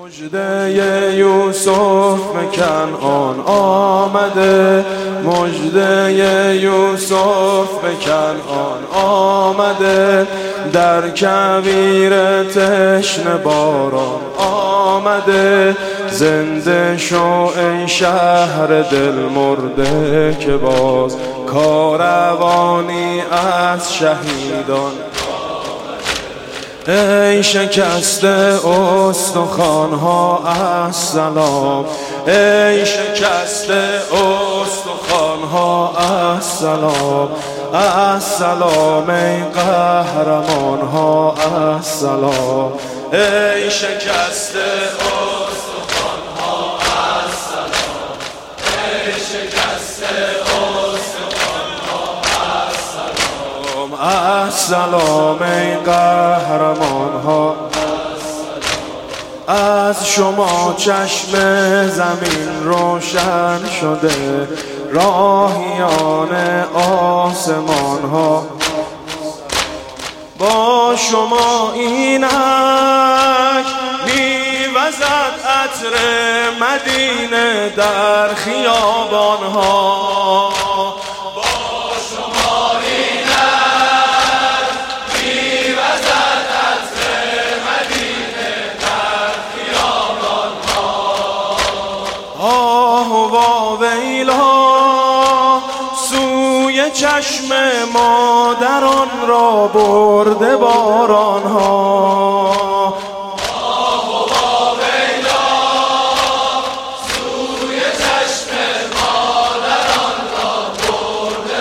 مژده یوسف به کنعان آمده، مژده یوسف به کنعان آمده، در کویر تشنه باران آمده. زنده شو ای شهر دل مرده که باز کاروانی از شهیدان. ای شکسته استخوان‌ها السلام، ای شکسته استخوان‌ها السلام، السلام ای قهرمان‌ها السلام، ای شکسته استخوان‌ها السلام، ای شکسته السلام ای قهرمان‌ها. از شما چشم زمین روشن شده، راهیان آسمان‌ها. با شما اینک میوزد عطر مدینه در خیابان‌ها. سوی چشم مادران را برده بارانها. سوی چشم مادران را برده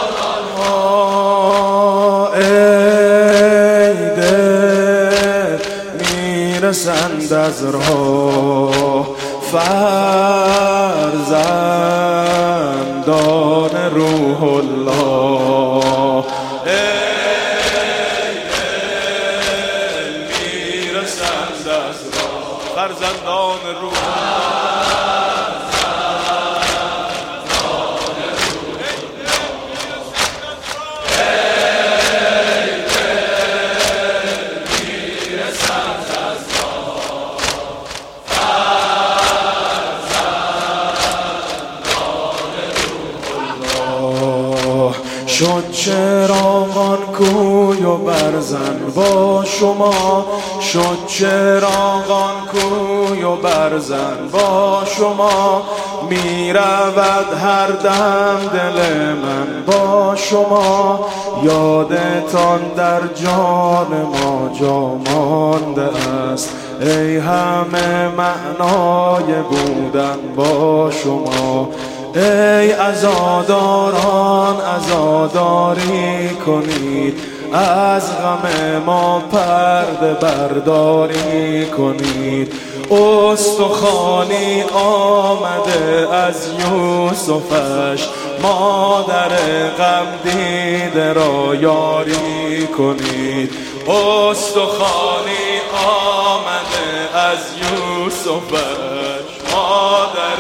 بارانها. ای دل میرسند از راه فرزندان روح الله. ای دل میرسند از راه فرزندان روح شد چراغان کوی و برزن با شما، شد چراغان کوی و برزن با شما. می رود هر دم دل من با شما، یادتان در جان ما جا مانده است. ای همه معنای بودن با شما. ای عزاداران عزاداری کنید، از غم ما پرده برداری کنید. استخوانی آمده از یوسفش، مادر غم دیده را یاری کنید. استخوانی آمده از یوسفش، مادر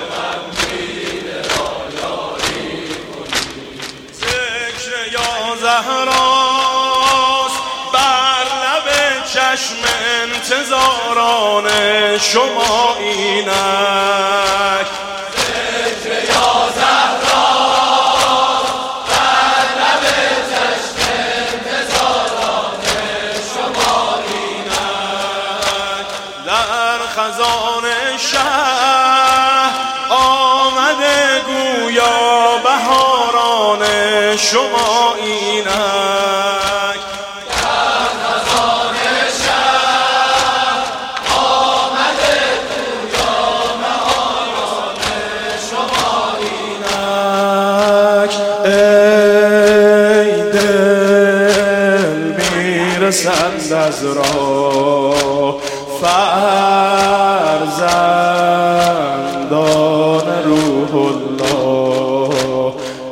زهراست بر لب چشم انتظاران شما اینک. ذکر یا زهراست بر لب چشم انتظاران شما اینک. در خزان شهر آمده گویا بهاران شما اینک. در خزان شهر آمده گویا بهاران شما اینک. ای دل میرسند از راه فرزندان روح الله.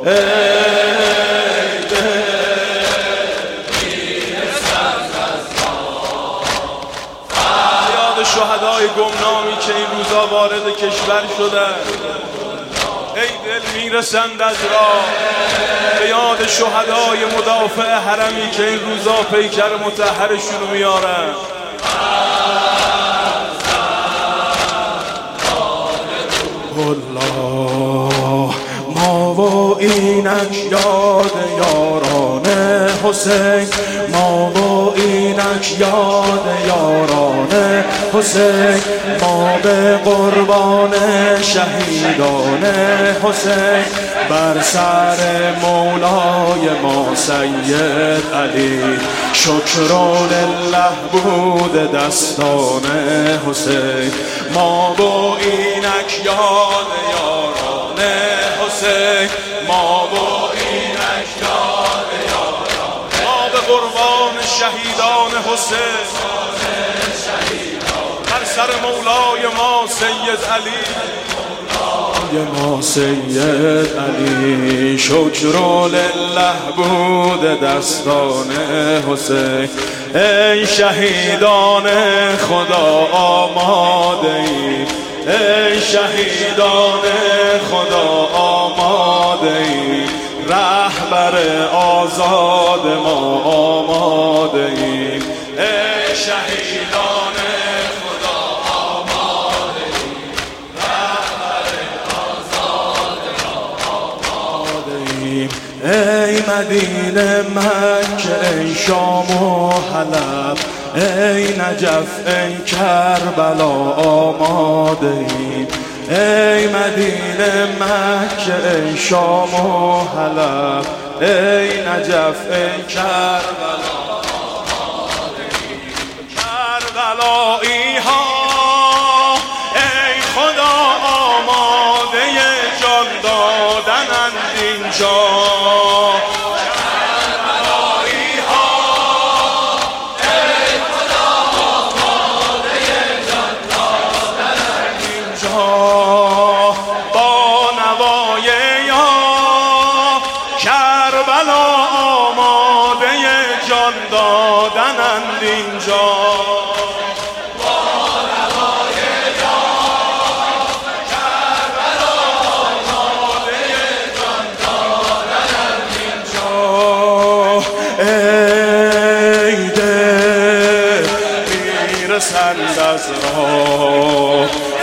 شهدای گمنامی که این روزا وارد کشور شدند، ای دل میرسند از راه. به یاد شهدای مدافع حرمی که این روزا پیکر مطهرشون رو میارن. اینک یاد یاران حسین، ما و اینک یاد یاران حسین، ما به قربان شهیدان حسین، بر سر مولای ما سید علی، شکرالله بود دستان حسین، ما با اینک یاد یاران حسین، ما با اینک یاد یاران، ما به قربان شهیدان حسین، بر سر مولای ما سید علی، ما سید علی، شکرالله بود دستان حسین. ای شهیدان خدا آماده ایم، ای شهیدان خدا آماده ایم، رهبر آزاد ما آماده ایم، ای شهیدان خدا آماده ایم، رهبر آزاد ما آماده ایم. ای مدینه مکه، ای شام و حلب، ای نجف، ای کربلا آماده ایم، ای مدینه مکه، ای شام و حلب، ای نجف، ای کربلا آماده ایم. کربلایی ها ای خدا آماده جان دادنند اینجا، کربلا آماده جان دادنند اینجا، با نوای یا کربلا آماده جان دادنند اینجا. ای دل میرسند از راه،